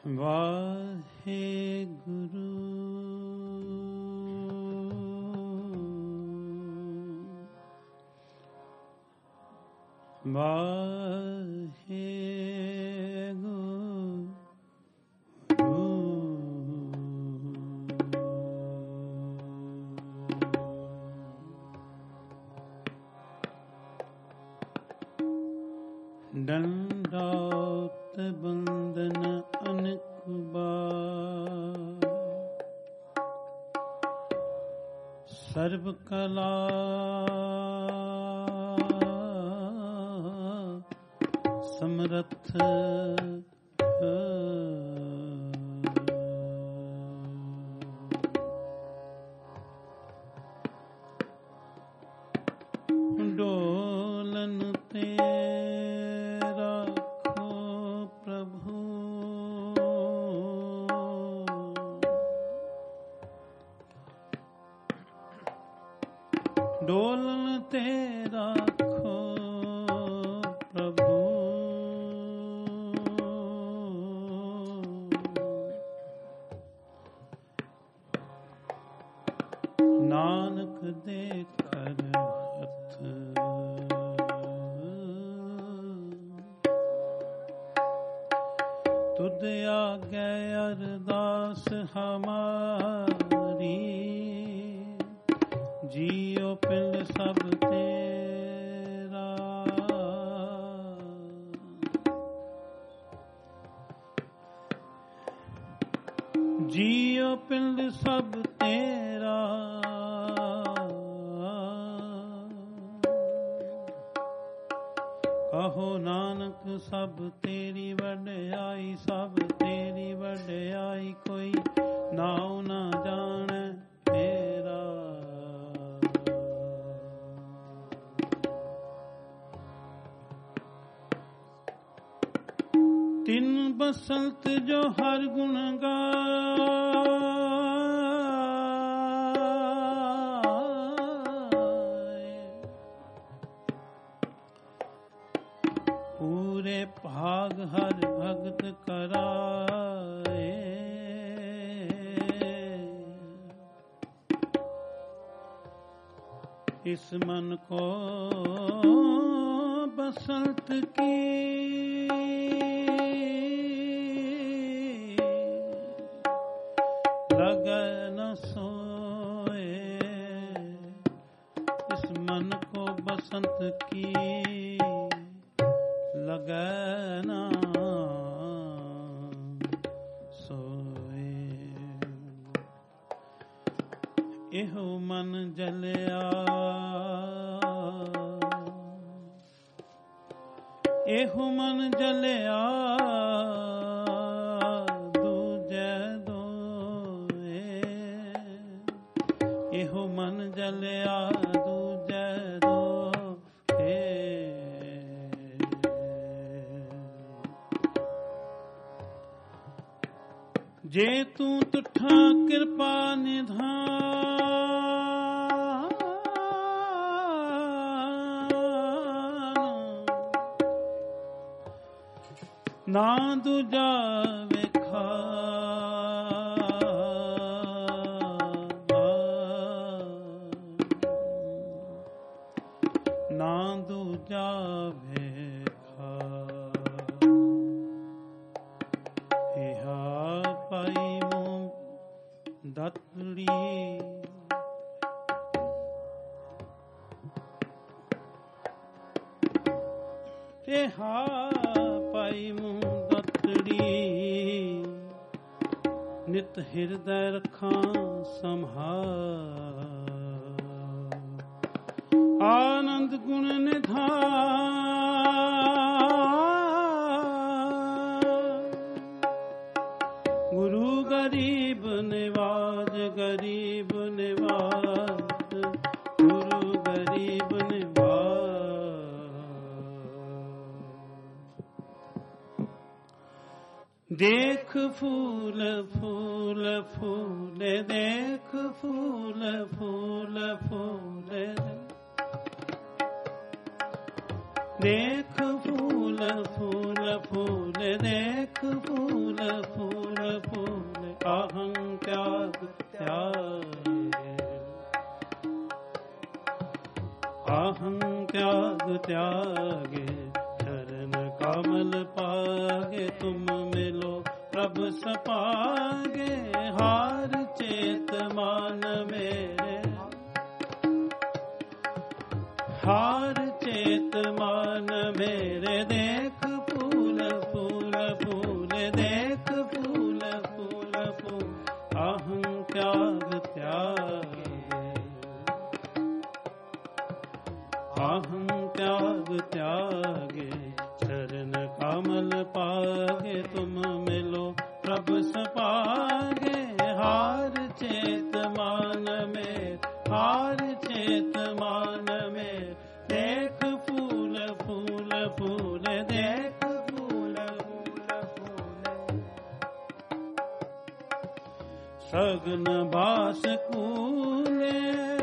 वाहेगुरु वाहेगुरु दंडौत बंदन अनेक बार सर्व कला समर्थ डोलन तेरा खो प्रभु डोलन तेरा खो प्रभु नानक दे कर हथ तुद आगे अरदास हमारी जियो पिल सब तेरा जियो पिल सब तेरा कहो नानक सब तेरी वड्याई सब तेरी वड्याई कोई नाउ ना जाने तेरा तिन बसंत जो हर गुण पूरे भाग हर भगत कराए इस मन को बसंत की लगन सोए इस मन को बसंत की लगना सोए एहो मन जलिया एहो मन जलिया दूजे दोए एहो मन जलिया दूजे दो जे तू तुठा कृपा निधान ना दूजा वेखा ना दूजा वेखा इहा पाई मुँह दतड़ी इहा पाई मुँह दतड़ी नित हृदय रखां संभाल आनंद गुण निधान गुरु गरीब निवाज गरीब निवाज गुरु गरीब निवाज देख फूल फूल फूल देख फूल फूल फूल देख फूल फूल फूल देख फूल फूल फूल अहं त्याग त्यागे अहं त्याग त्यागे चरण कमल पागे तुम मिलो प्रभ सपागे हार चेत मान मेरे हार चेत मान मेरे देख फूल फूल फूल देख फूल फूल फूल अहं त्याग त्यागे अहं त्याग त्यागे चरण कमल पागे तुम मिलो प्रभ सपागे हार चेत मान में हार चेत मान में देख फूल फूल फूल देख फूल फूल फूल सगन बास कूले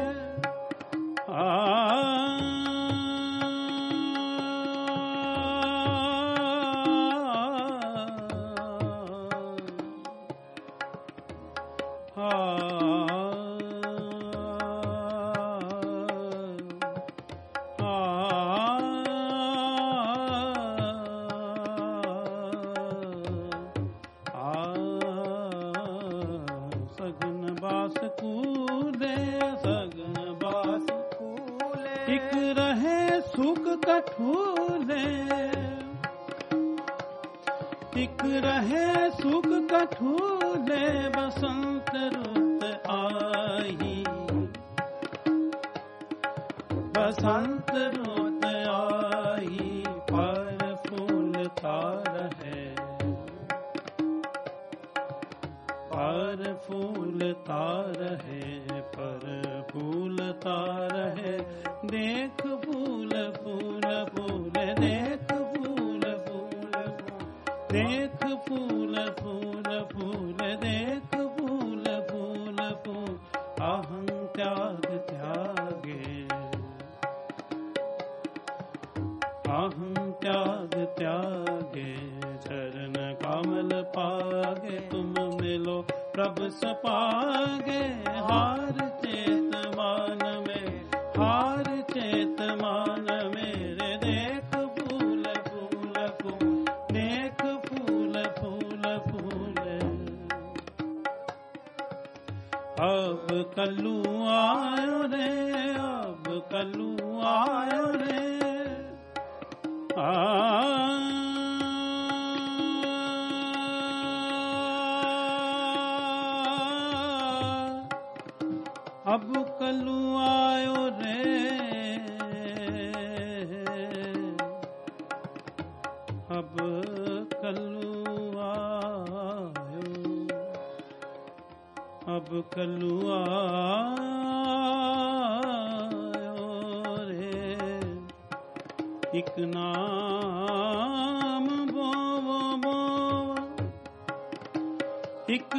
इक रहे सुख कठूले इक रहे सुख कठूले बसंत रुत आई बसंत रुत आई पर फूलता रहे पर फूलता रहे पर फूलता रहे देख फूल फूल फूल देख फूल फूल फूल देख फूल फूल फूल देख फूल फूल फूल अहं त्याग त्यागे अहं त्याग त्यागे चरण कमल पागे तुम मिलो प्रभ सपागे हार चेत मान में हार चेत मान मेरे देख फूल फूल फूल देख फूल फूल फूल अब कल्लू आयो रे अब कल्लू आयो रे अब कल्लू आयो रे अब कल्लू आयो अब कल्लू आयो रे इक नाम बोवो बोवो इक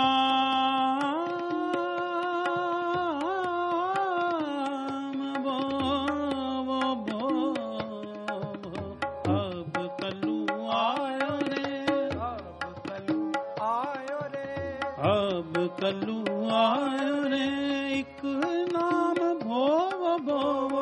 नाम बोवो बोवो अब कल्लू आयो रे अब कल्लू आयो रे अब कल्लू आयो रे इक नाम भोवो बोवो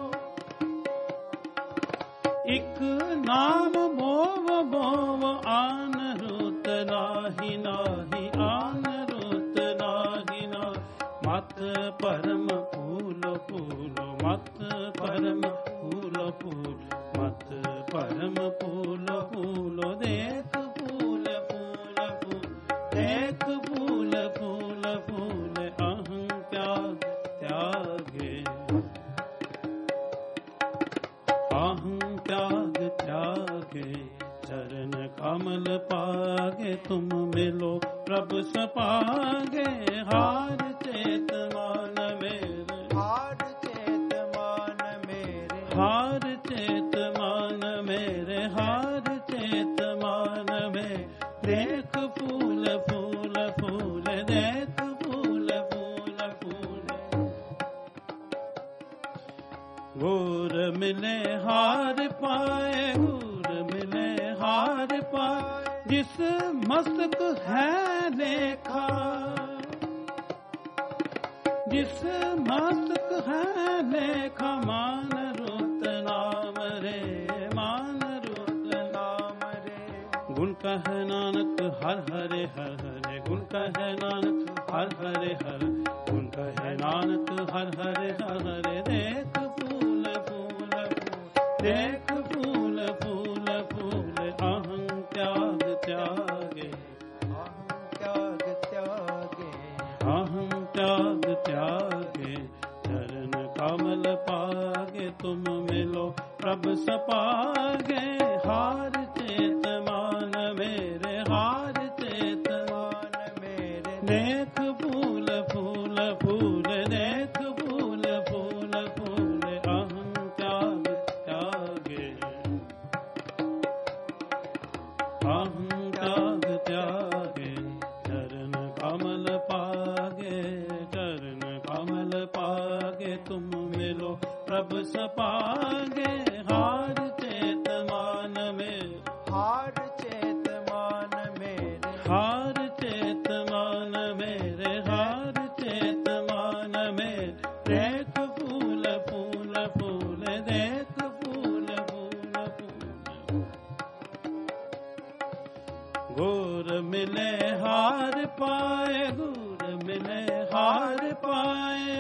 इक नाम भोव भोव आन रुत नाही नाही आन रुत नाही ना मत परम फूल फूल मत परम फूल फूल मत परम फूल फूल देख फूल फूल फूल देख फूल फूल फूल अहं त्याग त्यागे अहं त्याग त्यागे चरण कमल पागे तुम मिलो प्रभ सपागे हार चेत मान मेरे हार चेत मान मेरे हार चेत मान मेरे हार चेत मान में देख फूल फूल फूल देख फूल फूल फूल घोर मिल ਮਿਲੇ ਹਾਰ ਪਾਏ, ਗੁਰ ਮਿਲੇ ਹਾਰ ਪਾਏ। ਜਿਸ ਮਸਤਕ ਹੈ ਲੇਖਾ, ਜਿਸ ਮਸਤਕ ਹੈ ਲੇਖਾ। ਮਾਨ ਰੁਤ ਨਾਮ ਰੇ, ਮਾਨ ਰੁਤ ਨਾਮ ਰੇ। ਗੁਣ ਕਹਿ ਨਾਨਕ ਹਰ ਹਰੇ ਹਰ ਹਰੇ, ਗੁਣ ਕਹਿ ਨਾਨਕ ਹਰ ਹਰੇ ਹਰ, ਗੁਣ ਕਹਿ ਨਾਨਕ ਹਰ ਹਰੇ ਹਰ ਹਰੇ। ਦੇਖ ਫੂਲ ਫੂਲ ਫੂਲ, ਦੇਖ ਫੂਲ ਫੂਲ ਫੂਲ। ਅਹੰ ਤਿਆਗ ਤਿਆਗੇ, ਅਹੰ ਤਿਆਗ ਤਿਆਗੇ, ਅਹੰ ਤਿਆਗ ਤਿਆਗੇ। ਚਰਨ ਕਮਲ ਪਾਗੇ, ਤੁਮ ਮਿਲੋ ਪ੍ਰਭ ਸਪਾਗੇ। ਹਾਰ ਚੇਤ ਮਾਨ ਮੇਰੇ, ਹਾਰ ਚੇਤ ਮਾਨ ਮੇਰੇ। ਦੇਖ ਫੂਲ ਫੂਲ ਫੂਲ, ਦੇਖ ਫੂਲ ਫੂਲ ਫੂਲ। ਅਹੰ ਤਿਆਗ ਤਿਆਗੇ, ਅਹੰ ਤਿਆਗ ਤਿਆਗੇ। ਚਰਨ ਕਮਲ ਪਾਗੇ, ਚਰਨ ਕਮਲ ਪਾਗੇ। ਤੁਮ ਮਿਲੋ ਪ੍ਰਭ ਸਪਾਗੇ। ਹਾਰ ਚੇਤ ਮਾਨ ਮੇਰੇ, ਹਾਰ ਚੇਤ ਮਾਨ ਮੇਰੇ। ਹਾਰ ਚੇਤ ਮਾਨ ਮੇਰੇ, ਹਾਰ ਚੇਤ ਮਾਨ ਮੇਰੇ। ਦੇਖ ਫੂਲ ਫੂਲ ਫੂਲ, ਦੇਖ ਫੂਲ ਫੂਲ ਫੂਲ। ਗੁਰ ਮਿਲੇ ਹਾਰ ਪਾਏ, ਗੁਰ ਮਿਲੇ ਹਾਰ ਪਾਏ।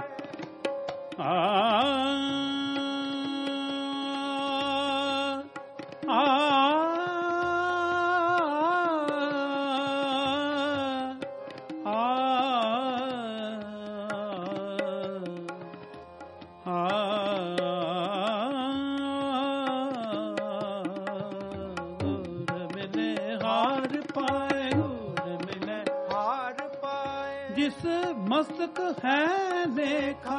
ਜਿਸ ਮਸਤਕ ਹੈ ਲੇਖਾ,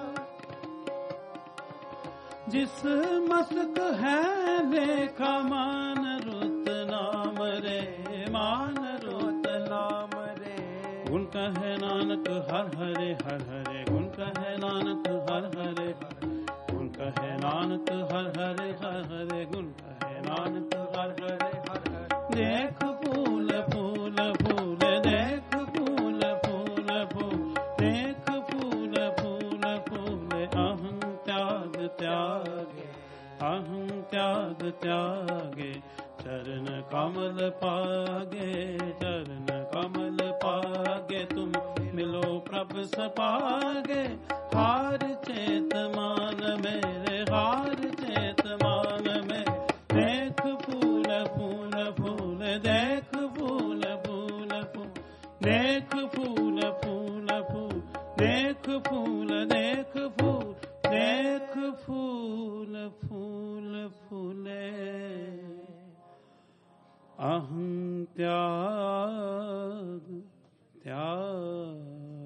ਜਿਸ ਮਸਤਕ ਹੈ ਲੇਖਾ। ਮਾਨ ਰੁਤ ਨਾਮ ਰੇ, ਮਾਨ ਰੁਤ ਨਾਮ ਰੇ। ਗੁਣ ਕਹਿ ਨਾਨਕ ਹਰ ਹਰੇ ਹਰ ਹਰੇ, ਗੁਣ ਕਹਿ ਨਾਨਕ ਹਰ ਹਰੇ ਹਰ, ਗੁਣ ਕਹਿ ਨਾਨਕ ਹਰ ਹਰੇ ਹਰ ਹਰੇ, ਗੁਣ ਕਹਿ ਨਾਨਕ ਹਰ ਹਰੇ ਹਰ ਹਰੇ। ਦੇਖ ਫੂਲ ਫੂਲ ਫੂਲ, ਦੇਖ ਫੂਲ ਫੂਲ ਫੂਲ, ਦੇਖ ਫੂਲ ਫੂਲ ਫੂਲ। ਅਹੰ ਤਿਆਗ ਤਿਆਗੇ, ਅਹੰ ਤਿਆਗ ਤਿਆਗੇ। ਚਰਨ ਕਮਲ ਪਾਗੇ, ਚਰਨ ਕਮਲ ਪਾਗੇ। ਤੁਮ ਮਿਲੋ ਪ੍ਰਭ ਸਪਾਗੇ। ਹਾਰ ਚੇਤ ਮਾਨ ਮੇਰੇ, ਹਾਰ ਚੇਤ ਮਾਨ ਮੇਰੇ। ਦੇਖ ਫੂਲ ਫੂਲ ਫੂਲ, ਦੇਖ ਫੂਲ ਫੂਲ ਫੂਲ, ਦੇਖ ਫੂਲ ਫੂਲ ਫੂਲ, ਦੇਖ ਫੂਲ, ਦੇਖ ਫੂਲ, ਦੇਖ ਫੂਲ ਫੂਲ ਫੂਲੇ। ਅਹੰ ਤਿਆਗ ਤਿਆਗੇ।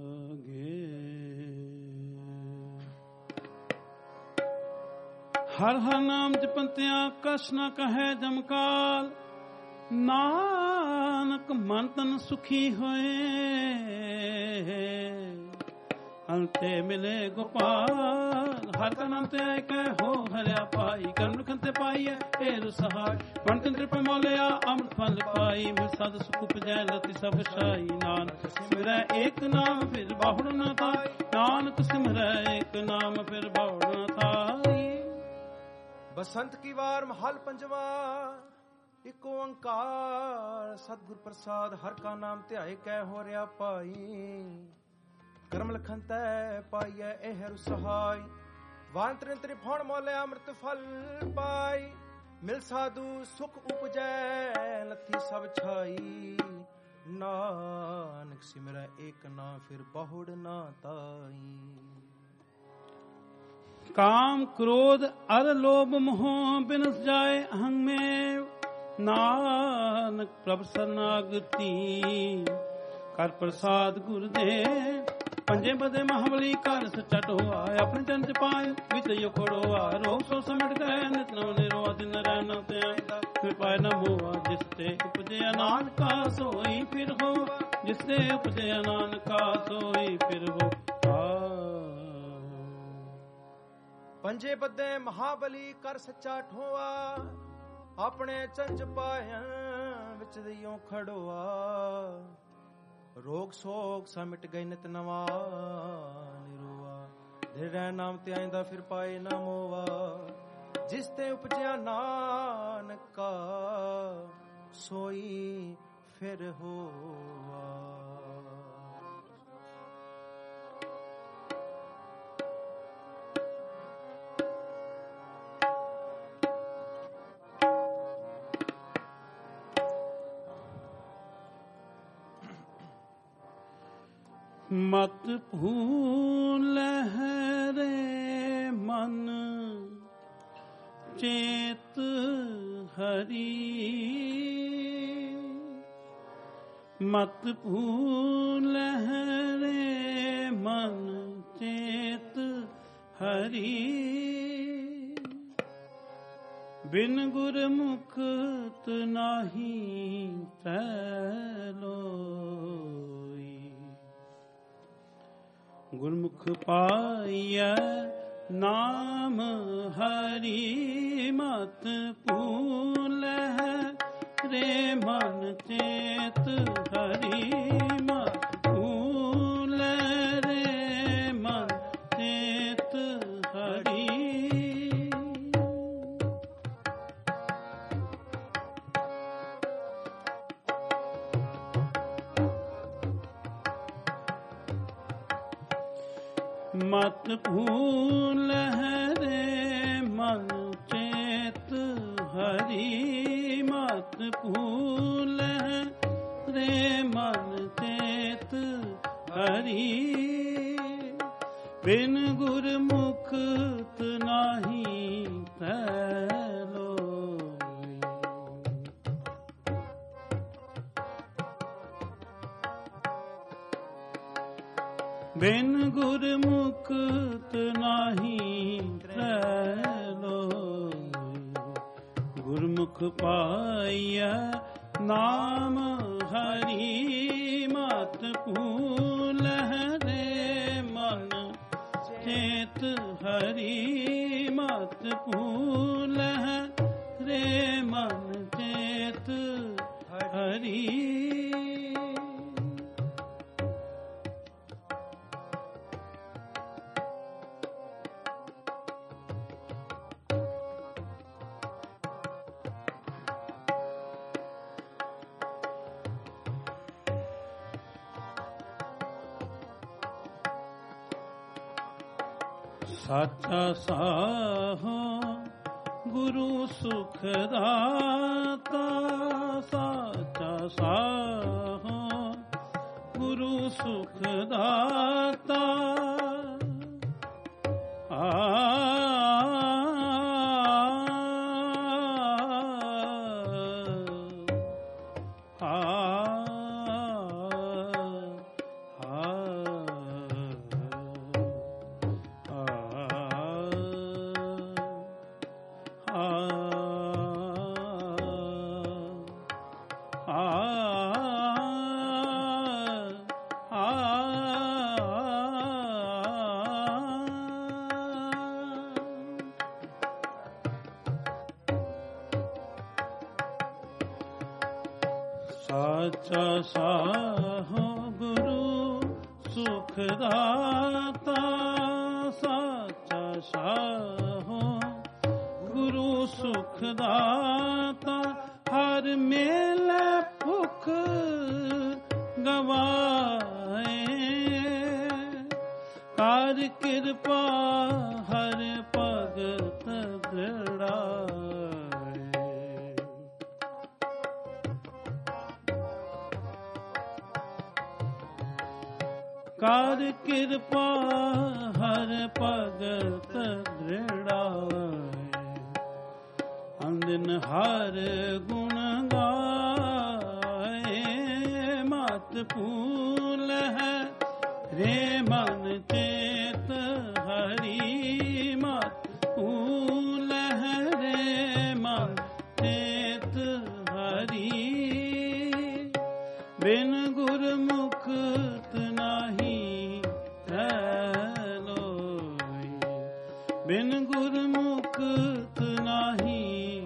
ਹਰ ਹਰ ਨਾਮ ਜਪੰਤਿਆਂ ਕਛ ਨ ਕਹੈ ਜਮਕਾਲ। ਨਾਨਕ ਮਨ ਤਨ ਸੁਖੀ ਹੋਏ, ਅੰਤੇ ਮਿਲੇ ਗੋਪਾਲ। ਹਰ ਕਾ ਨਾਮ ਤੇ ਆਏ ਕਹਿ ਹੋ ਹਰਿਆ ਪਾਈ। ਕਰਮ ਲਖਨ ਤੇ ਪਾਈਐ ਢੇਰ ਸਹਾਈ। ਮਨ ਤਨ ਤ੍ਰਿਪ ਮੋਲਿਆ ਅੰਮ੍ਰਿਤ ਫਲ ਪਾਈ। ਮਿਲ ਸਦ ਸੁਖ ਉਪਜੈ ਲਤੀ ਸਭ ਸਾਈ। ਨਾਨਕ ਸਿਮਰੈ ਏਕ ਨਾਮ ਫਿਰ ਬਾਹੁੜ ਨ ਥਾਈ। ਨਾਨਕ ਸਿਮਰੈ ਏਕ ਨਾਮ ਫਿਰ ਬਾਹੁੜ ਨ ਥਾਈ। ਬਸੰਤ ਕੀ ਵਾਰ ਮਹਲ ਪੰਜਵਾ। ਇਕ ਓੰਕਾਰ ਸਤਿਗੁਰ ਪ੍ਰਸਾਦ। ਹਰ ਕਾ ਨਾਮ ਧਿਆਏ ਕਹਿ ਹੋ ਰਿਆ ਪਾਈ। ਕਰਮ ਲਖਨ ਤੈ ਪਾਈਐ ਇਹ ਸਹਾਈ। ਵਾਨ ਤ੍ਰਿਨ ਤ੍ਰਿਪਹੁਣ ਮੋਲੇ ਅੰਮ੍ਰਿਤ ਫਲ ਪਾਈ। ਮਿਲ ਸਾਧੂ ਸੁਖ ਉਪਜੈ ਲਥੀ ਸਭ ਛਾਈ। ਨਾਨਕ ਸਿਮਰੈ ਏਕ ਨਾ ਫਿਰ ਬਹੁੜ ਨਾ ਤਾਈ। ਕਾਮ ਕ੍ਰੋਧ ਅਰ ਲੋਭ ਮੋਹ ਬਿਨਸ ਜਾਏ ਅਹੰ ਮੇਂ। ਨਾਨਕ ਪ੍ਰਭ ਸਰਨਾਗਤੀ ਕਰ ਪ੍ਰਸਾਦ ਗੁਰਦੇਵ। ਪੰਜੇ ਬਦੇ ਮਹਾਬਲੀ ਘਰ ਸੱਚਾ ਢੋਆ। ਆਪਣੇ ਚਰਨ ਚ ਪਾਏ ਵਿੱਚ ਯੋ ਖੜੋਆ। ਰੋਗ ਸੋ ਸਮਟ ਗਏ ਨਿਤ ਨਵ ਨਿਰੋਆ। ਦਿਨ ਰਹਿ ਨ ਤੇ ਆਇਦਾ ਕਿਰਪਾ ਨ ਮੋਆ। ਜਿਸ ਤੇ ਉਪਜਿਆ ਨਾਨਕਾ ਸੋਈ ਫਿਰ ਹੋ। ਜਿਸ ਤੇ ਉਪਜਿਆ ਨਾਨਕਾ ਸੋਈ ਫਿਰ ਹੋ। ਪੰਜੇ ਬੱਦੇ ਮਹਾਬਲੀ ਕਰ ਸੱਚਾ ਠੋਆ, ਆਪਣੇ ਚੰਜ ਪਾਇਨ ਵਿੱਚ ਦਈਓ ਖੜੋਆ। ਰੋਗ ਸੋਗ ਸਮਿਟ ਗਏ ਨਿਤ ਨਵਾ ਨਿਰੋਆ, ਧਿਰ ਨਾਮ ਤੇ ਆਇਂਦਾ ਫਿਰ ਪਾਏ ਨਾ ਮੋਵਾ। ਜਿਸ ਤੇ ਉਪਜਿਆ ਨਾਨਕਾ ਸੋਈ ਫਿਰ ਹੋਆ। ਮਤ ਭੂਲਹਿ ਰੇ ਮਨ ਚੇਤ ਹਰੀ, ਮਤ ਭੂਲਹਿ ਰੇ ਮਨ ਚੇਤ ਹਰੀ। ਬਿਨ ਗੁਰਮੁਖਤ ਨਾਹੀ ਤੈਲੋਈ, ਗੁਰਮੁਖ ਪਾਈਐ ਨਾਮ ਹਰੀ। ਮਤ ਭੂਲਹਿ ਰੇ ਮਨ ਚੇਤ ਹਰੀ, ਮਤ ਭੂਲਹਿ ਰੇ ਮਨ ਚੇਤ ਹਰੀ। ਮਤ ਭੂਲਹਿ ਰੇ ਮਨ ਚੇਤ ਹਰੀ, ਮਤ ਭੂਲਹਿ ਰੇ ਮਨ ਚੇਤ ਹਰੀ। ਬਿਨ ਗੁਰਮੁਖਤ ਨਾਹੀ ਤੈਲੋਈ, ਬਿਨ ਗੁਰਮੁਖਤ ਨਾਹੀ ਤੈਲੋਈ। ਗੁਰਮੁਖ ਪਾਈਐ ਨਾਮ ਹਰੀ, ਮਤ ਭੂਲਹਿ ਰੇ ਮਨ ਚੇਤ ਹਰੀ, ਮਤ ਭੂਲਹਿ ਰੇ ਮਨ ਚੇਤ ਹਰੀ। ਸਾਚਾ ਸਾਹੋ ਗੁਰੂ ਸੁਖ ਦਾਤਾ, ਸਾਚਾ ਸਾਹੋ ਗੁਰੂ ਸੁਖ ਦਾਤਾ। ਸਾਚਾ ਸਾਹੋ ਗੁਰੂ ਸੁਖ ਦਾਤਾ, ਸਾਚਾ ਸਾਹੋ ਗੁਰੂ ਸੁਖ ਦਾਤਾ। ਹਰ ਮੇਲੇ ਭੁਖ ਗਵਾਏ, ਕਰ ਕਿਰਪਾ ਹਰ ਭਗਤ ਦ੍ਰਿੜਾਏ। ਕਰ ਕਿਰਪਾ ਹਰ ਭਗਤ ਦ੍ਰਿੜਾਏ। ਅੰਦਿਨ ਹਰ ਗੁਣ ਗਾਏ, ਮਤ ਭੂਲਹਿ ਰੇ ਮਨ ਚੇਤ ਹਰੀ, ਮਤ ਭੂਲਹਿ ਰੇ ਮਨ ਚੇਤ ਹਰੀ। ਬਿਨ ਗੁਰਮੁਖਤ ਨਾਹੀ ਤੈਲੋਈ, बिन गुरमुखत नाही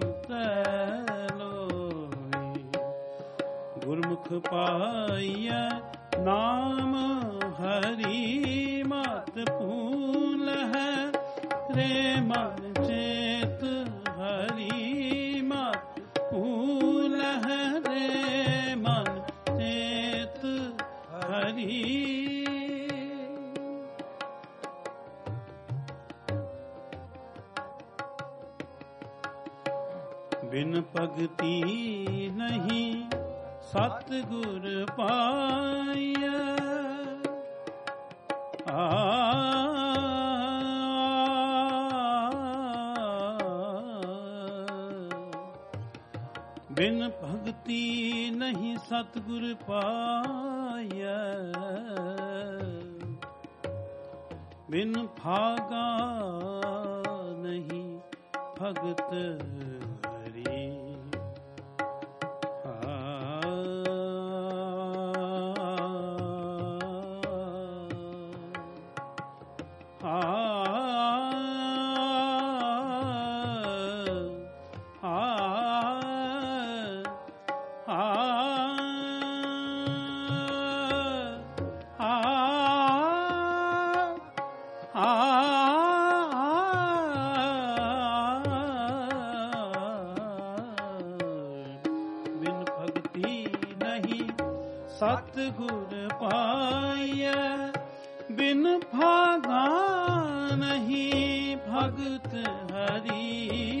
तैलोई। गुरमुख पाइय नाम हरि मत भूल है रे मन चेत हरि मत भूल है रे मन चेत हरि। बिन भगति नहीं सतगुर पाइय। बिन भगति नहीं सतगुर पाइय। बिन भागा नहीं भगत हरि। सतगुर पाइय। बिन भागा नहीं भगत हरि।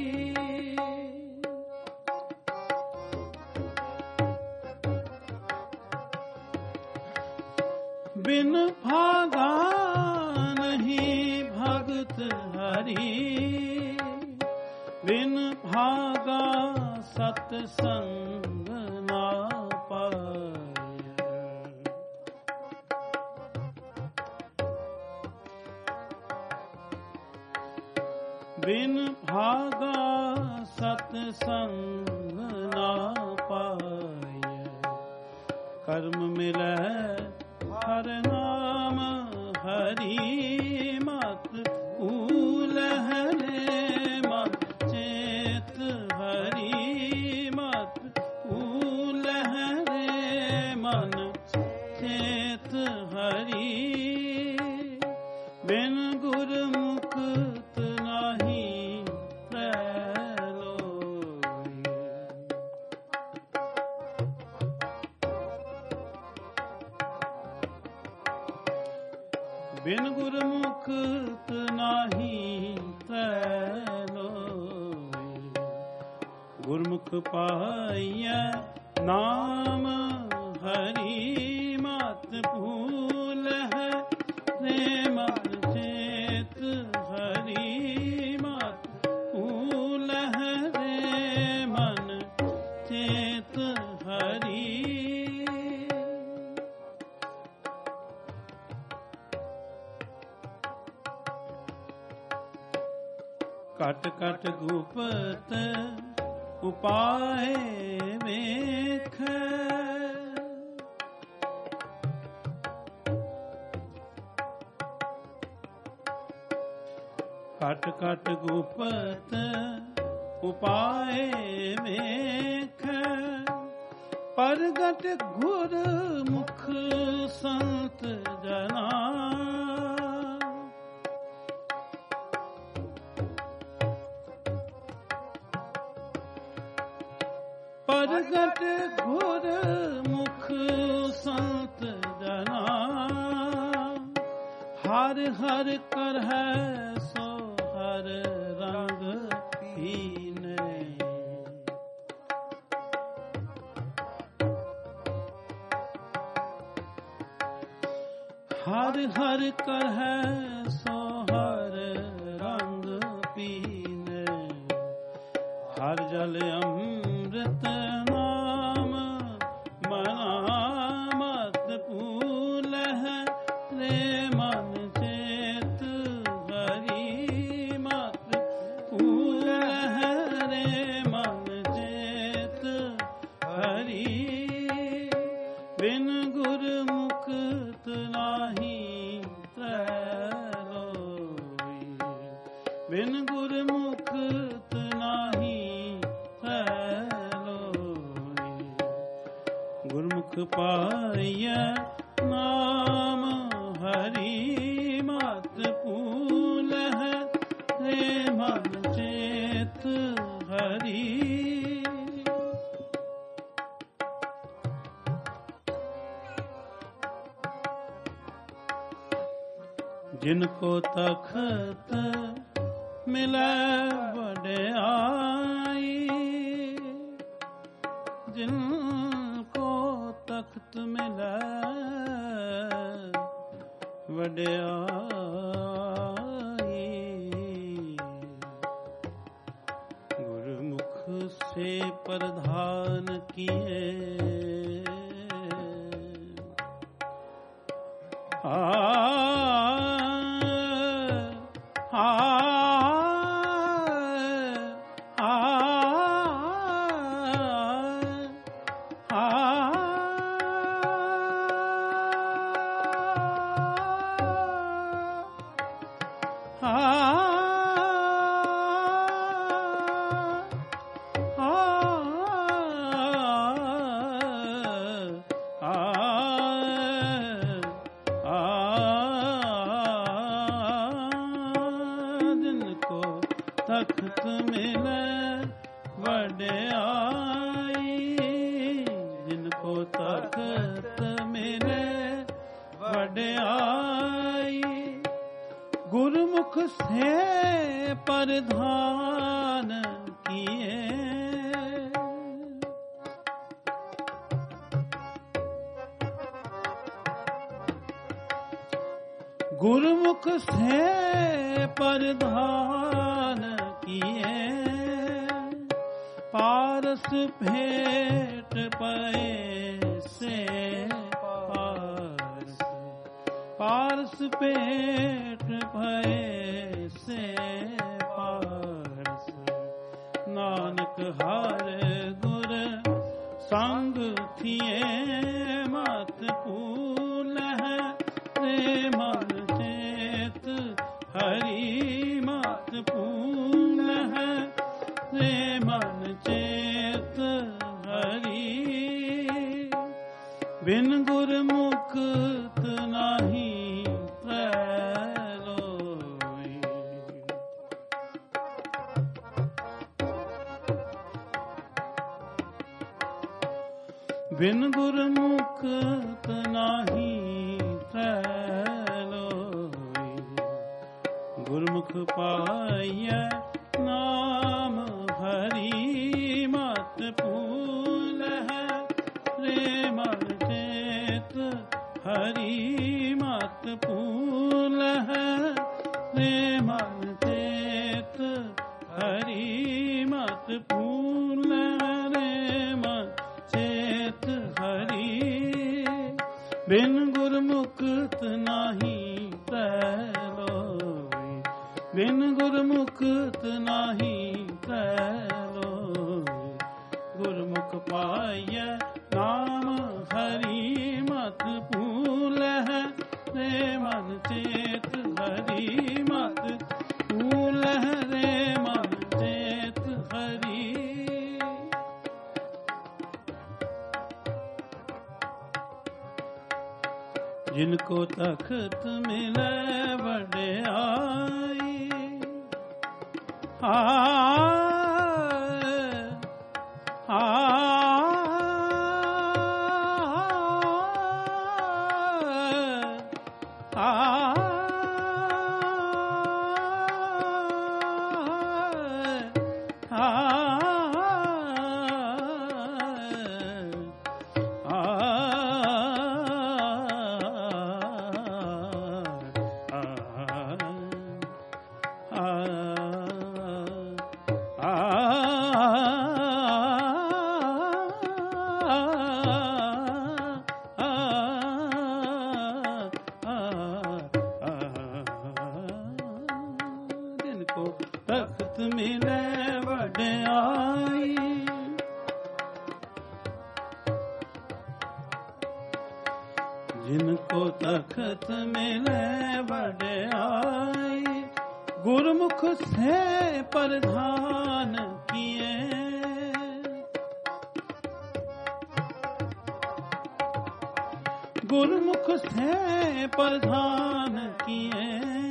बिन भागा नहीं भगत हरि। बिन भागा सतसंग ना पाए। बिन भागा सतसंग ना पाए। कर्म मिलै हर नाम हरि मत भूल है रे मन चेत हरि मत भूल है रे मन चेत हरि। बिन गुरमुखत नाही तैलोई। बिन गुरमुखत नाही तैलोई। गुरमुख पाइय नाम हरि मत भूल है रे मन चेत हरि मत भूल है रे मन चेत हरि। कट कट गुप्त उपाय वेख। कट कट गुप्त उपाय वेख। परगट गुर मुख संत जना। परगट गुर मुख संत जना। हर हर कर है सो हर रंग पीने। हर हर कर है सो हर रंग पीने। हर जल अमृत नाम मना मत भूल है रे मन चेत हरि मत भूल है रे मन चेत हरि। बिन गुरमुखत नाही तैलोई। ਪਾਈਐ ਨਾਮ ਹਰੀ ਮਤ ਭੂਲਹਿ ਰੇ ਮਨ ਚੇਤ ਹਰੀ। ਜਿਨ ਕੋ ਤਖਤ ਮਿਲੈ ਵਡਿਆਈ, ਜਿਨ ਕੋ ਤਖਤ ਮਿਲੈ ਵਡਿਆਈ, ਗੁਰਮੁਖ ਸੇ ਪ੍ਰਧਾਨ ਕੀਏ। ਤਖਤ ਮਿਲੈ ਵਡਿਆਈ, ਜਿਨ ਕੋ ਤਖਤ ਮਿਲੈ ਵਡਿਆਈ, ਗੁਰਮੁਖ ਸੇ ਪ੍ਰਧਾਨ ਕੀਏ। ਗੁਰਮੁਖ ਸੇ ਪ੍ਰਧਾਨ ਕੀਏ, ਪਾਰਸ ਭੇਟ ਪਏ ਸੇ ਪਾਰਸ, ਪਾਰਸ ਭੇਟ ਭਏ ਸੇ ਪਾਰਸ, ਨਾਨਕ ਹਰ ਗੁਰ ਸੰਗ ਥੀਏ ਮਤ ਭੂਲਹਿ ਰੇ ਮਨ ਚੇਤ ਹਰੀ ਮਤ ਭੂਲਹਿ ਰੇ ਮਨ ਚੇਤ ਹਰੀ। ਬਿਨ ਗੁਰਮੁਖਤ ਨਾਹੀ ਪ੍ਰਲੋਈ, ਬਿਨ ਗੁਰਮੁਖਤ ਨਾਹੀ ਪ੍ਰਲੋਈ, ਗੁਰਮੁਖ ਪਾਈਐ ਨਾਮ ਹਰੀ ਮਤ ਭੂਲਹਿ ਰੇ ਮਨ ਚੇਤ ਹਰੀ ਮਤ ਭੂਲਹਿ ਰੇ ਮਨ ਚੇਤ ਹਰੀ ਮਤ ਭੂਲਹਿ ਰੇ ਮਨ ਚੇਤ ਹਰੀ। ਬਿਨ ਗੁਰਮੁਖਤ ਨਾਹੀ ਪ੍ਰਲੋਈ, ਬਿਨ ਗੁਰਮੁਖਤ ਨਾਹੀ ਪ੍ਰਲੋਈ, ਗੁਰਮੁਖ ਪਾਈਐ ਨਾਮ ਹਰੀ ਮਤ ਭੂਲਹਿ ਰੇ ਮਨ ਚੇਤ ਹਰੀ ਮਤ ਭੂਲਹਿ ਰੇ ਮਨ ਚੇਤ ਹਰੀ। ਜਿਨ ਕੋ ਤਖਤ ਮਿਲੈ ਵਡਿਆਈ, ਤਖਤ ਮਿਲੈ ਵਡਿਆਈ, ਜਿਨ ਕੋ ਤਖਤ ਮਿਲੈ ਵਡਿਆਈ, ਗੁਰਮੁਖ ਸੇ ਪ੍ਰਧਾਨ ਕੀਏ। गुरमुख से प्रधान किए,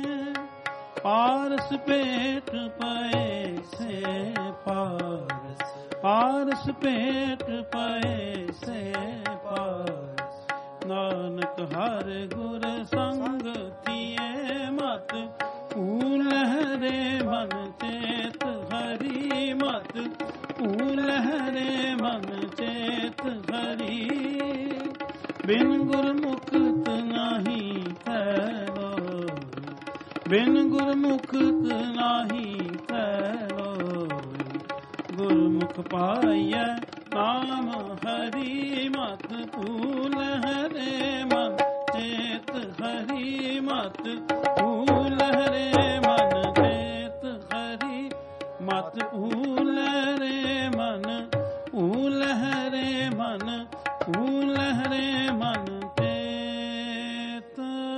पारस पेट पए से पारस, पारस पेट पए से पारस। नानक हर गुर संग थिए मत, ऊलहरे मन चेत हरि मत, ऊलहरे मन चेत हरि। बिन गुरमुखत नाही कैलो, बिन गुरमुखत नाही कैलो। गुरमुख पाइय नाम हरि मत, ऊलहरे मन चेत हरि मत, ऊलहरे मन चेत हरि मत, ऊलहरे मन, ऊलहरे मन, ऊलहरे मन चेत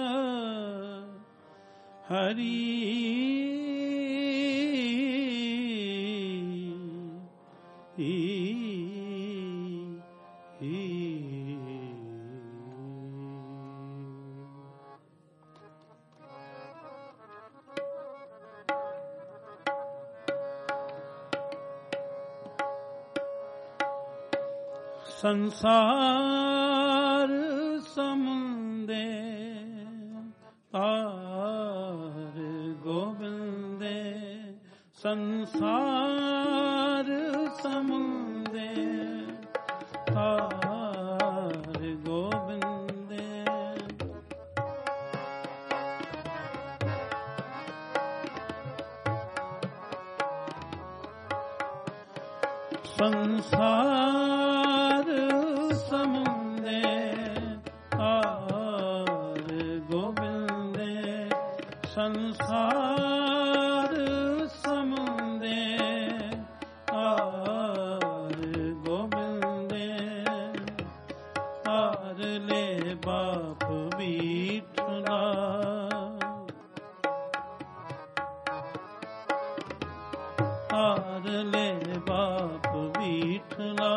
हरि। संसार समुंदे तार गोविंदे, संसार समुंदे तार गोविंदे। संसार समुंदे तार गोविंदे, संसार समुंदे तार गोविंदे। तार ले बाप बीठला, तार ले बाप बीठला।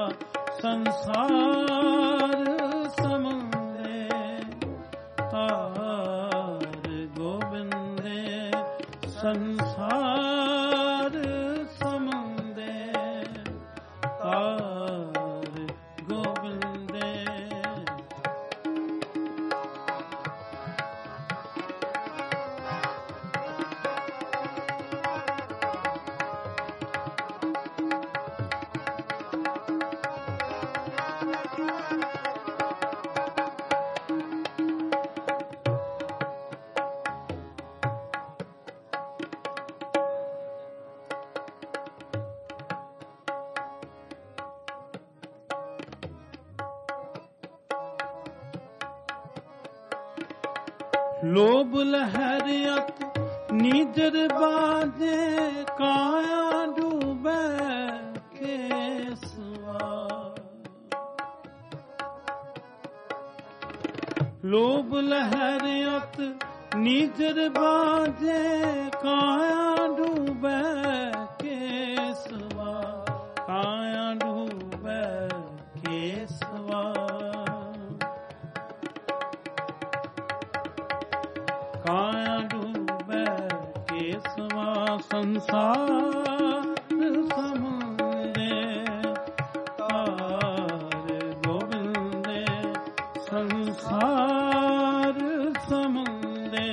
संसार समुंदे तार गोविंदे, संसार समुंदे तार गोविंदे। लोभ लहरियत निजर बाजे, काया डूबे केसवा। लोभ लहरियत निजर बाजे, काया डूबे केसवा, काया डूबे केसवा। काया डूबे केसवा। संसार समुंदे तार गोविंदे, संसार समुंदे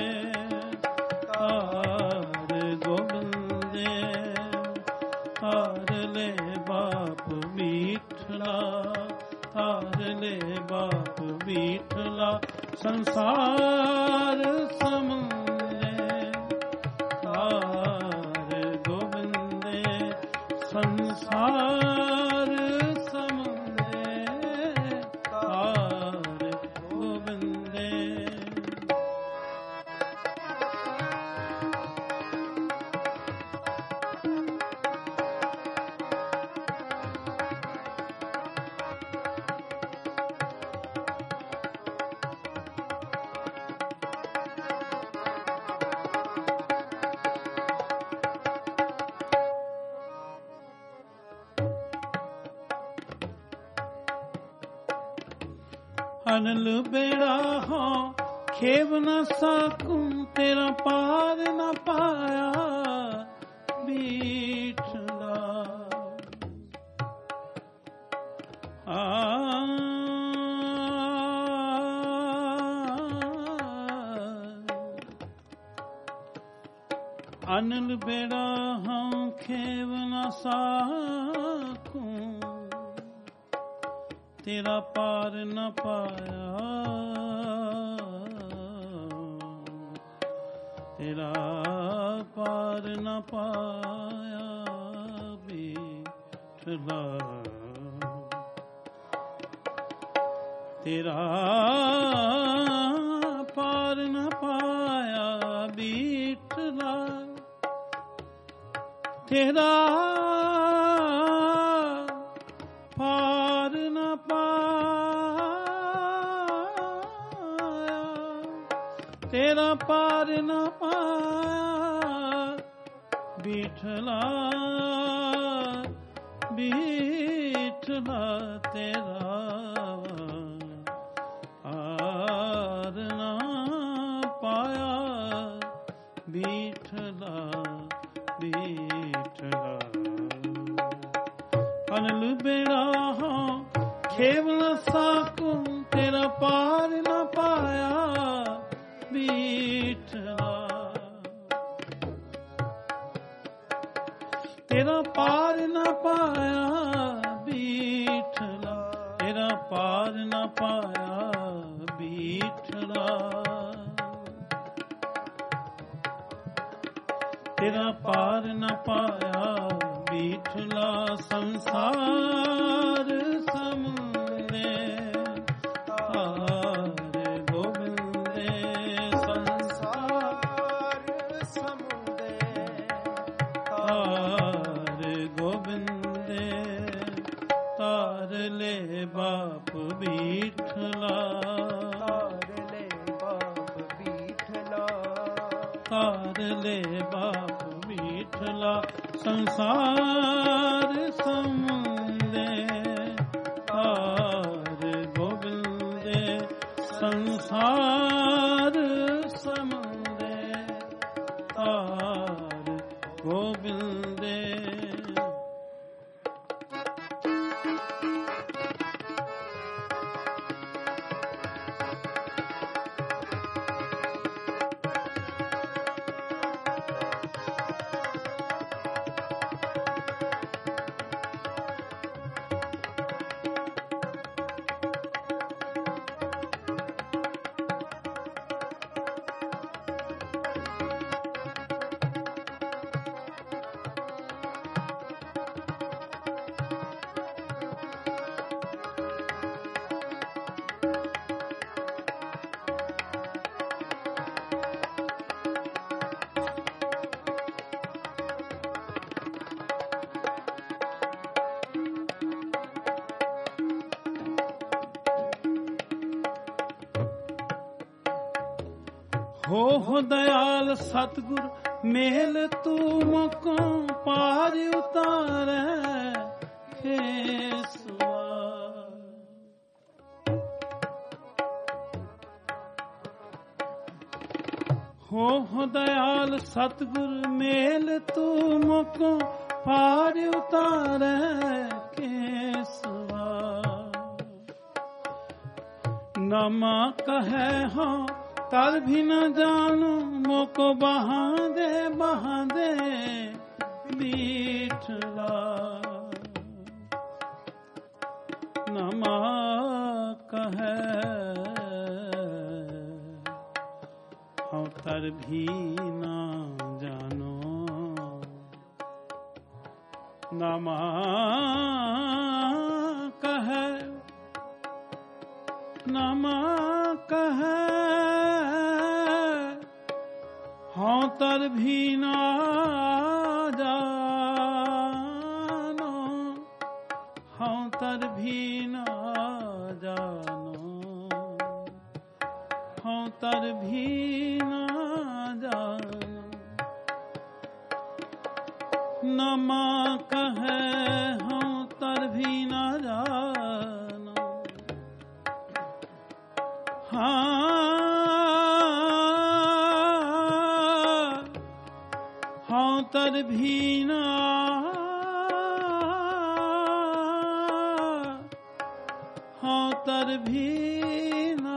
तार गोविंदे। तार ले बाप बीठला, तार ले बाप बीठला। संसार समुंदे तार गोविंदे, संसार समुंदे तार गोविंदे। अनल बेड़ा हो खेव न सकूं, तेरा पार न पाया बीठला। अनल बेड़ा हम खेव न सकूं, तेरा पार न पाया, तेरा पार न पाया बीठला। तेरा पार न पाया बीठला, तेरा पार न पाया, तेरा पार न पाया बीठला, बीठला। तेरा पार न पाया बीठला, बीठला। अनल बेड़ा हो खेव न सकूं, तेरा पार न पाया बीठला, तेरा पार न पाया बीठला, तेरा पार न पाया बीठला, तेरा पार न पाया बीठला। संसार समुंदे तार गोबिंदे, संसार समुंदे तार गोबिंदे, तार ले बाप बीठला, तार ले बाप बीठला, तार ले बाप बीठला। संसार समुंदे तार गोबिंदे, संसार समुंदे तार गोबिंदे। हो दयाल सतगुर मेल तू मको पार उतारे केसवा। हो दयाल सतगुर मेल तू मको पार उतारे केसवा। नमा कहे हो तर भी न जानू मोको बहादे बहादे बीठला। नमा कहे हम तर भी न जानो। नमा कहे नमा कहे हाँ तर भी ना जानो। हाँ तर भी ना जानो। हाँ तर भी ना जानो। नमा कहे हाँ तर भी ना जानो। हाँ तर भी ना हाँ तर भी ना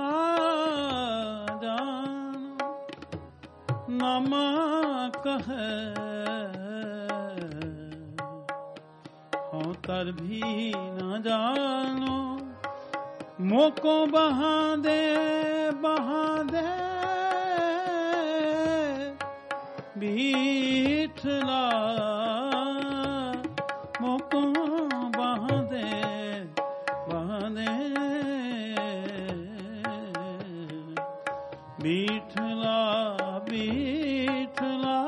जानो नमक है हाँ तर भी ना जानो मोको बहा दे बीठला मोको बहा दे बीठला बीठला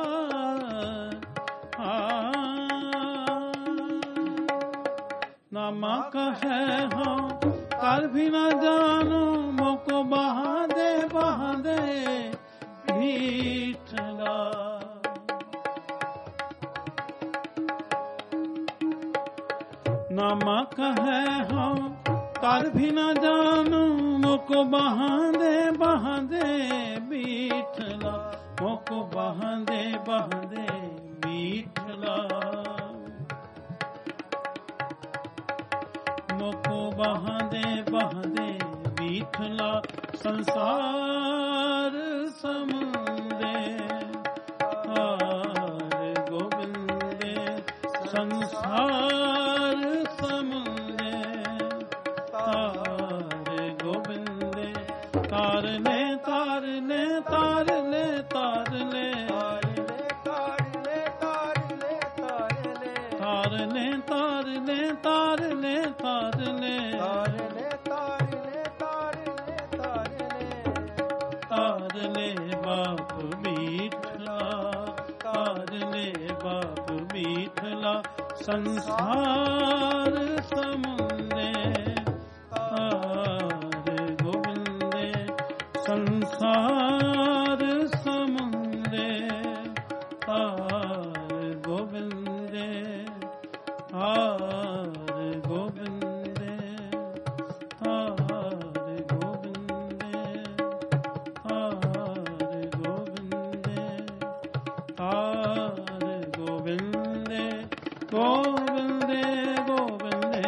नमक है हो कर भी न जानो मोको बहा दे बीठला नमक है हो कर भी न जानो मोको बहा दे बीठला मोको बहा दे बीठला मोको बहा दे बीठला संसार समुंदे हारे गोविंदे संसार समुंदे हारे गोविंदे तारले तारले तारले तारले तारले तारले तारले तारले तारले तारले तारले बाप बीठला तारले बाप बीठला संसार समुंदे हारे गोविंदे संसार समुंदे हारे गोविंदे हारे गोविंदे हारे गोविंदे हारे गोविंदे हारे गोविंदे गोविंदे गोविंदे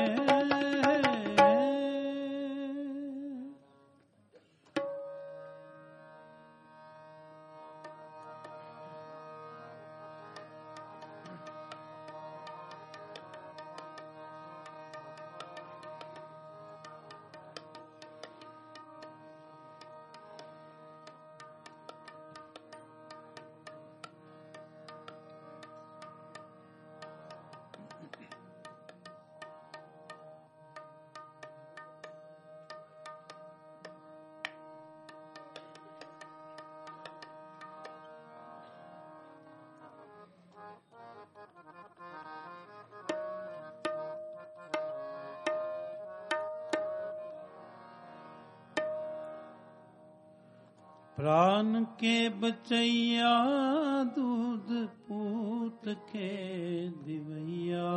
प्राण के बचैया दूध पूत के दिवैया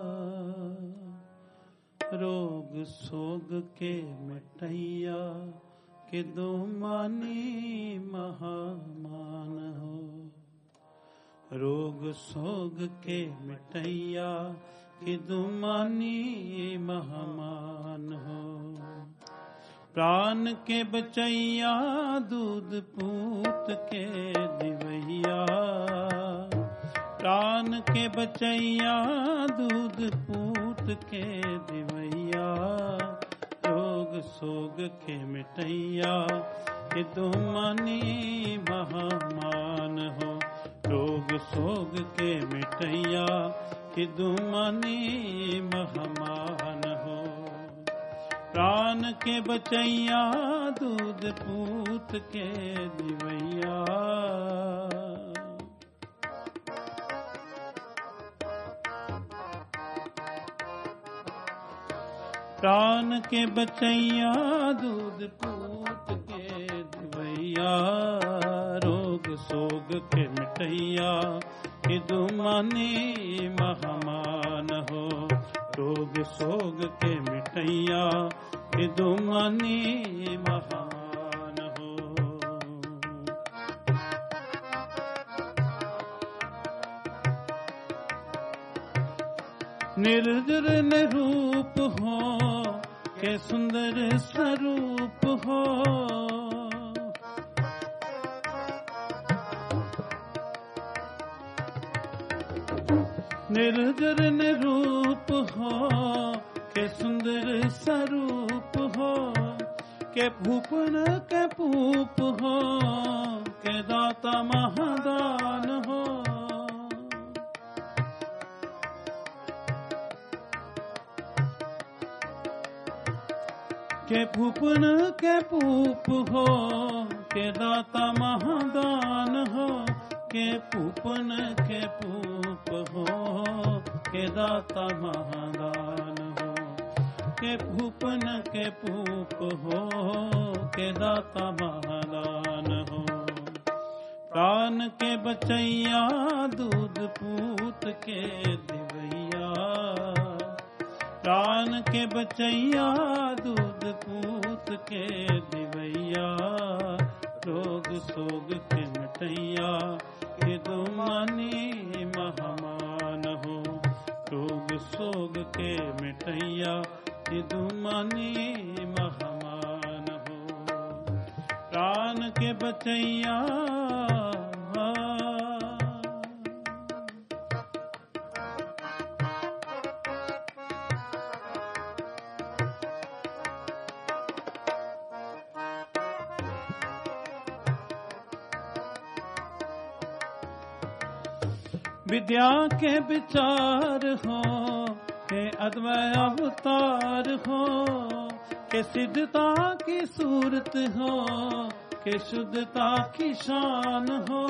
रोग सोग के मिटैया के दो मानी महामान हो रोग सोग के मिटैया के दो मानी महामान हो प्राण के बचैया दूध पूत के दिवैया प्राण के बचैया दूध पूत के दिवैया रोग सोग के मिटैया कि दुमनी महामान हो रोग सोग के मिटैया कि दुमनी महामान हो प्राण के बचैया दूध पूत के दिवैया प्राण के बचैया दूध पूत के दिवैया रोग सोग के मिटैया कि दुमनी महामान हो रोग सोग के मिटैया कि दुमनी महामान निर्जर निरूप हो के सुंदर स्वरूप हो। निर्जर निरूप हो के सुंदर स्वरूप हो, के भूपन के पूप हो के दाता महादान हो। के भूपन के पूप हो के दाता महादान हो, के भूपन के पूप हो के दाता महादान हो, के भूपन के पूप हो के दाता महादान हो। प्राण के बचैया दूध पूत के दिवैया, प्राण के बचैया दूध पूत के दिवैया, रोग सोग के मिटैया के दुमानी महमान हो। रोग सोग के मिटैया के दुमानी महमान हो। प्राण के बचैया विद्या के विचार हो के अद्वय अवतार हो, के सिद्धता की सूरत हो के शुद्धता की शान हो।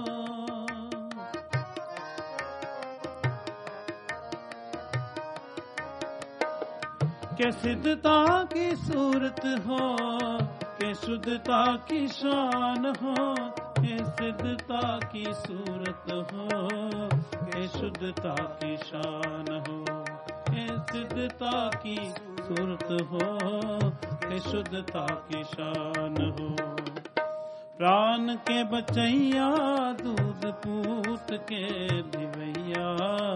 के सिद्धता की सूरत हो के शुद्धता की शान हो, के सिद्धता की सूरत हो के शुद्धता की शान हो। के सिद्धता की सूरत हो के शुद्धता की शान हो। प्राण के बचैया दूध पूत के दिवैया,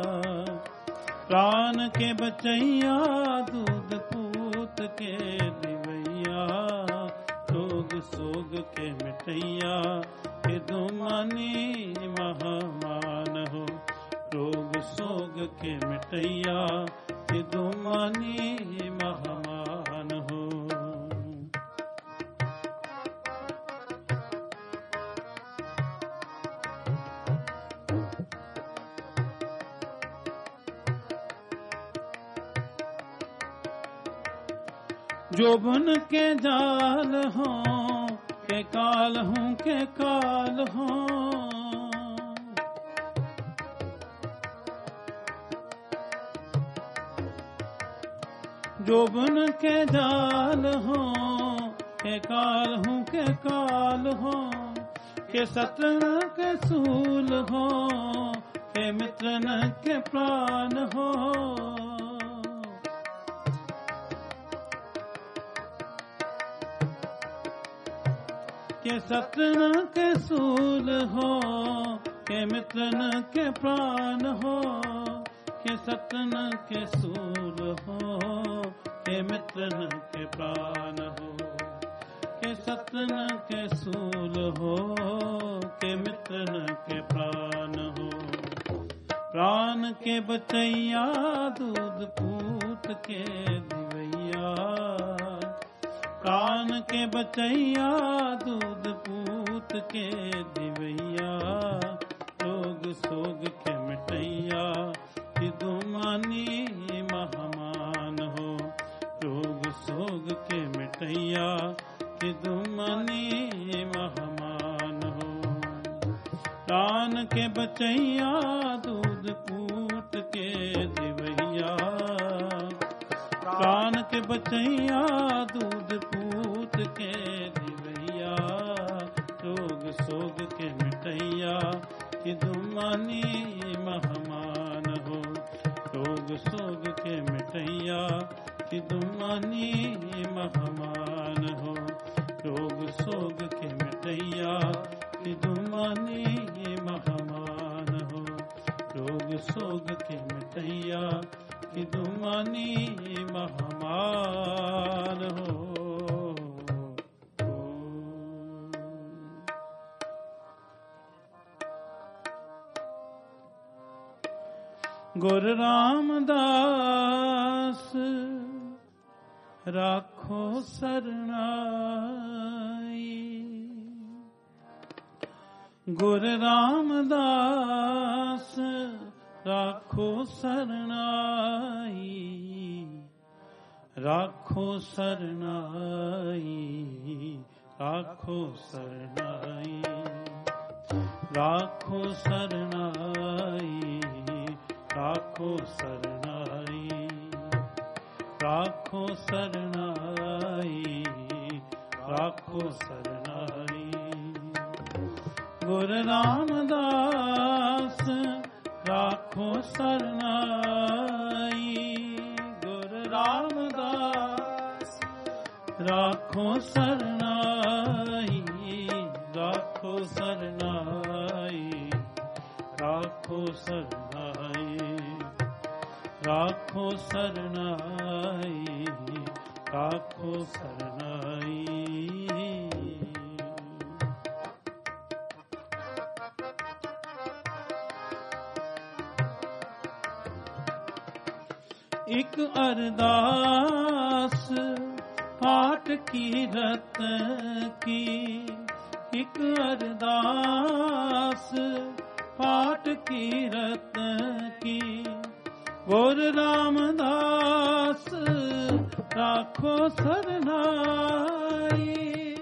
प्राण के बचैया दूध पूत के दिवैया, रोग सोग के मिटैया के दुमानी महामान हो। रोग सोग के मिटैया के दुमानी महामान हो। जोबन के जाल हो के काल हूँ के काल हो, जोबन के जाल हो के काल हूँ के काल हो, के सतन के सूल हो के मित्रन के प्राण हो। के सतन के सूल हो के मित्रन के प्राण हो, के सतन के सूल हो के मित्रन के प्राण हो। के सतन के सूल हो के मित्रन के प्राण हो। प्राण के बचैया दूध पूत के दिवैया, प्राण के बचैया दूध पूत के दिवैया, रोग सोग के मिटैया कि दुमानी महामान हो। रोग सोग के मिटैया कि दुमानी महामान हो। प्राण के बचैया दूध पूत के दिवैया, प्राण के बचैया दूध पूत के दिवैया, रोग सोग के मिटैया कि दुमानी महामान हो। रोग सोग के मिटैया कि दुमानी महामान हो। रोग सोग के मिटैया कि दुमानी महामान हो। रोग सोग के मिटैया कि दुमानी महामान हो। गुरु रामदास राखो सरनाई, गुरु रामदास राखो सरनाई, राखो सरनाई, राखो सरनाई, राखो सरनाई, राखो सरनाई, राखो सरनाई, राखो सरनाई। गुरु रामदास राखो सरनाई, गुरु रामदास राखो सरनाई, राखो सरनाई, राखो सरनाई, राखो सरनाई, राखो सरनाई। एक अरदास पाठ की रत की, एक अरदास पाठ की रत की, गुरु रामदास राखो सरनाई,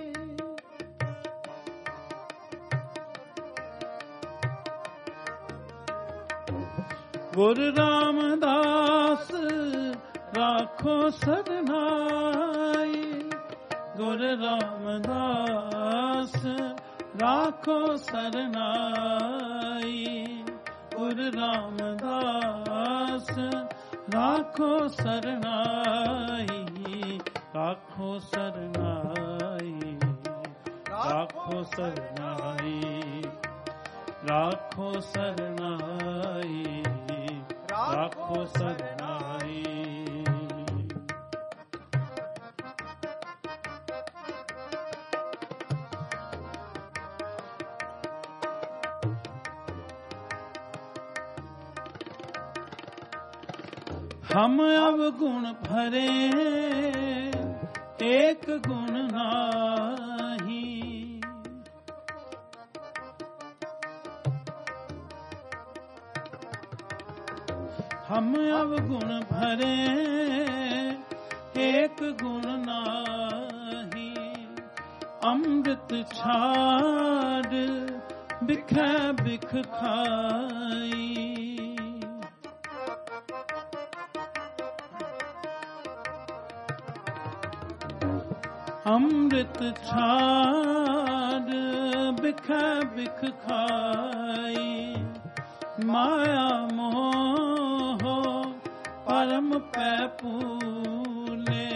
गुरु रामदास राखो सरनाई, गुरु रामदास राखो सरनाई, गुरु रामदास राखो सरनाई, राखो सरनाई, राखो सरनाई, राखो सरनाई, राखो सरनाई। हम अवगुण भरे एक गुण नाही, हम अवगुण भरे एक गुण नाही, अमृत छाड़ बिखै बिख खाई, अमृत छाड़ बिखै बिख खाई, माया मोह परम पै पूले,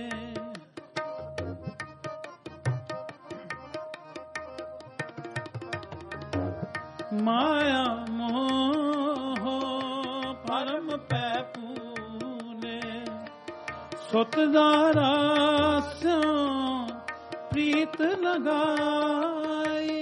माया मोह परम पै पूले, सुतदारा स्यों प्रीत लगाई,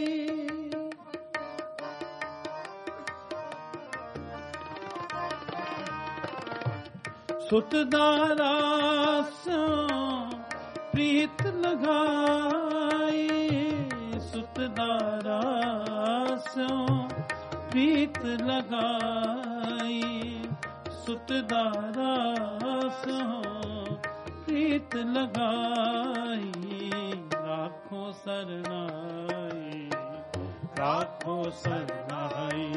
सुतदारा स्यों प्रीत लगाई, सुतदारा स्यों प्रीत लगाई, सुतदारा स्यों प्रीत लगाई, राखो सरनाई, राखो सरनाई,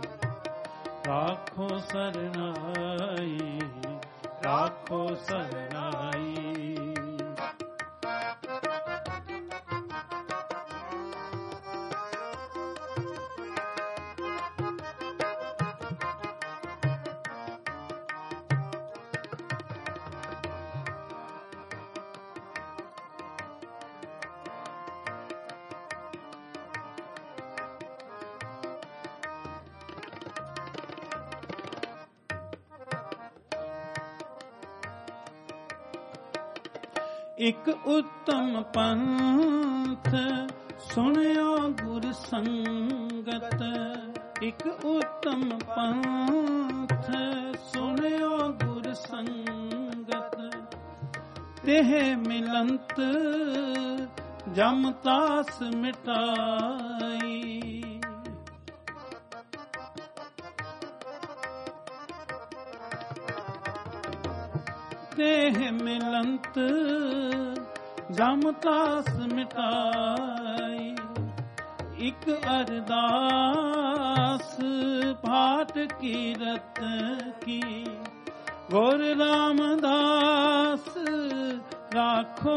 राखो सरनाई, राखो सरनाई। ਇੱਕ ਉਤਮ ਪੰਥ ਸੁਣਿਓ ਗੁਰ ਸੰਗਤ, ਇੱਕ ਉਤਮ ਪੰਥ ਸੁਣਿਓ ਗੁਰ ਸੰਗਤ, ਤੇਹ ਮਿਲੰਤ ਜਮ ਤਾਸ ਮਿਟਾਈ। ਤੇਹ ਮਿਲੰਤ ਜਮ ਤਾਸ ਮਿਟਾਈ। ਇੱਕ ਅਰਦਾਸ ਪਾਠ ਕੀਰਤ ਕੀ, ਗੁਰ ਰਾਮਦਾਸ ਰਾਖੋ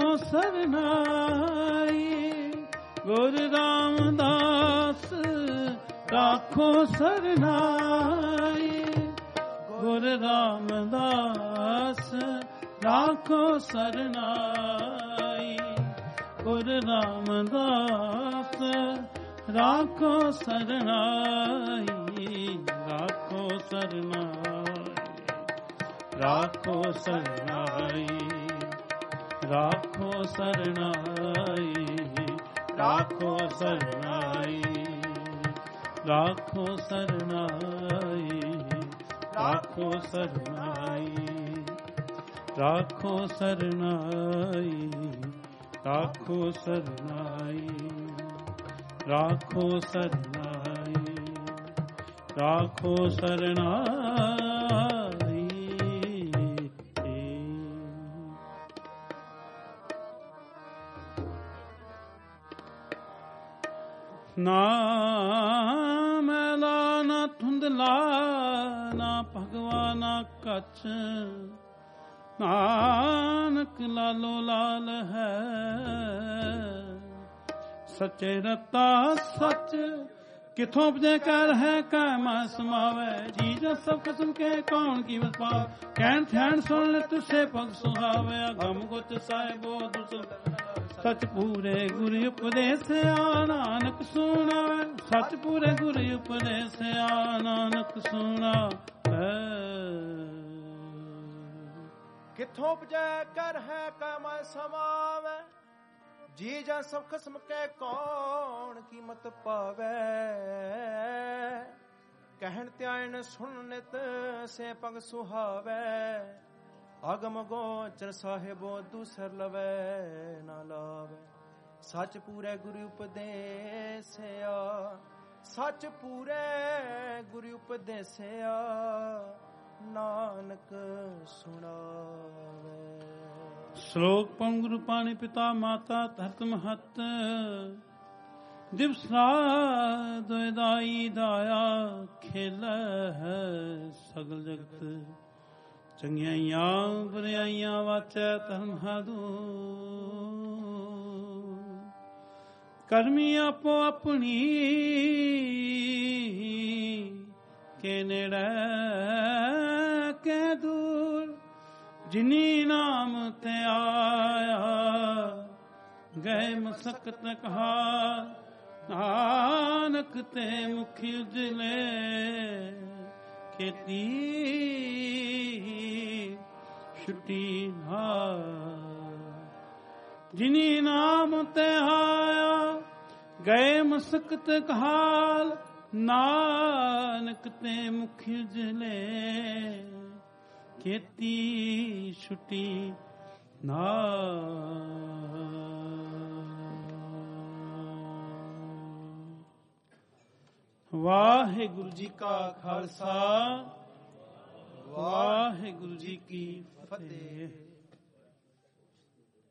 ਸਰਨਾਈ। ਗੁਰ ਰਾਮਦਾਸ ਰਾਖੋ ਸਰਨਾਈ। ਗੁਰ ਰਾਮਦਾਸ ਰਾਖੋ ਸਰਨਾਈ। ਗੁਰ ਰਾਮਦਾਸ ਰਾਖੋ ਸਰਨਾਈ। ਰਾਖੋ ਸਰਨਾਈ। ਰਾਖੋ ਸਰਨਾਈ। ਰਾਖੋ ਸਰਨਾਈ। ਰਾਖੋ ਸਰਨਾਈ। ਰਾਖੋ ਸਰਨਾਈ। ਰਾਖੋ ਸਰਨਾਈ। ਰਾਖੋ ਸਰਨਾਈ। ਰਾਖੋ ਸਰਨਾਈ। ਰਾਖੋ ਸਰਨਾਈ। ਰਾਖੋ ਸਰਨਾਈ। ਨਾ ਮੈਲਾ ਨਾ ਧੁੰਦਲਾ, ਨਾ ਭਗਵਾ ਨਾ ਕੱਚ, ਨਾਨਕ ਲਾਲੋ ਲਾਲ ਹੈ। ਸੱਚੇ ਰਤਾ ਸੱਚ ਕਿਥੋਂ ਉਪਜੇ ਕਰ ਹੈ, ਕਾਇਮਾ ਸਮਾਵੈ। ਜੀ ਜੋ ਸਭ ਕਿਸਮ ਕੇ ਕੌਣ ਕੀਮਤ ਪਾਵੈ, ਕਹਿਣ ਥਿਆਣ ਸੁਣ ਲੈ ਤੁਸੇ ਪਗ ਸੁਹਾਵੈ। ਅਗਮ ਗੁਚ ਸਾਹਿਬੋ ਦੁਸਲ ਸਚ ਪੂਰੇ ਗੁਰ ਉਪਦੇਸਿਆ, ਨਾਨਕ ਸੁਣਾਵੈ। ਸਚ ਪੂਰੇ ਗੁਰ ਉਪਦੇਸਿਆ, ਨਾਨਕ ਸੁਣਾਵੈ। ਕਿਥੋਂ ਉਪਜੈ ਕਰ ਹੈ ਕਾਇਮਾ ਸਮਾਵੈ। ਜੀ ਜਾਂ ਸਭ ਖਸਮ ਕੇ ਕੌਣ ਕੀਮਤ ਪਾਵੈ। ਕਹਿਣ ਧਿਆਨ ਸੁਣ ਨਿਤ ਸੇ ਪਗ ਸੁਹਾਵੈ। ਆਗਮ ਗੋਚਰ ਸਾਹਿਬੋ ਦੂਸਰ ਲਵੈ ਨਾ ਲਾਵੈ। ਸੱਚ ਪੂਰੇ ਗੁਰੂ ਉਪਦੇਸਿਆ, ਸੱਚ ਪੂਰੇ ਗੁਰੂ ਉਪਦੇਸਿਆ, ਨਾਨਕ ਸੁਣਾਵੈ। ਸ਼ਲੋਕ ਪਮ ਗੁਰੂ ਪਾਣੀ ਪਿਤਾ ਮਾਤਾ ਧਰਤ ਮਹਤ। ਦਿਵਸ ਰਾਤ ਦੁਇਦਾਈ ਦਾਇਆ ਖੇਲਾ ਹੈ ਸਗਲ ਜਗਤ। ਚੰਗਿਆਈਆਂ ਬੁਰਿਆਈਆਂ ਵਾਚੈ ਧਰਮ ਹਾਦੂ। ਕਰਮੀ ਆਪੋ ਆਪਣੀ ਕੇ ਨੇੜੇ ਕੇ ਦੂਰ। ਜਿਨੀ ਨਾਮ ਤੇ ਆਇਆ ਗਏ ਮਸਕਤ ਕਹਾ। ਨਾਨਕ ਤੇ ਮੁਖੀ ਉਜਲੇ ਖੇਤੀ ਛੁੱਟੀ ਨਾ। ਜਿਨੀ ਨਾਮ ਤੇ ਆਇਆ ਗਏ ਮਸਕਤ ਕਹਾਲ। ਨਾਨਕ ਤੇ ਮੁਖੀ ਉਜਲੇ ਖੇਤੀ ਛੁੱਟੀ ਨਾ। ਵਾਹਿਗੁਰੂ ਜੀ ਕਾ ਖਾਲਸਾ, ਵਾਹਿਗੁਰੂ ਜੀ ਕੀ ਫਤਿਹ।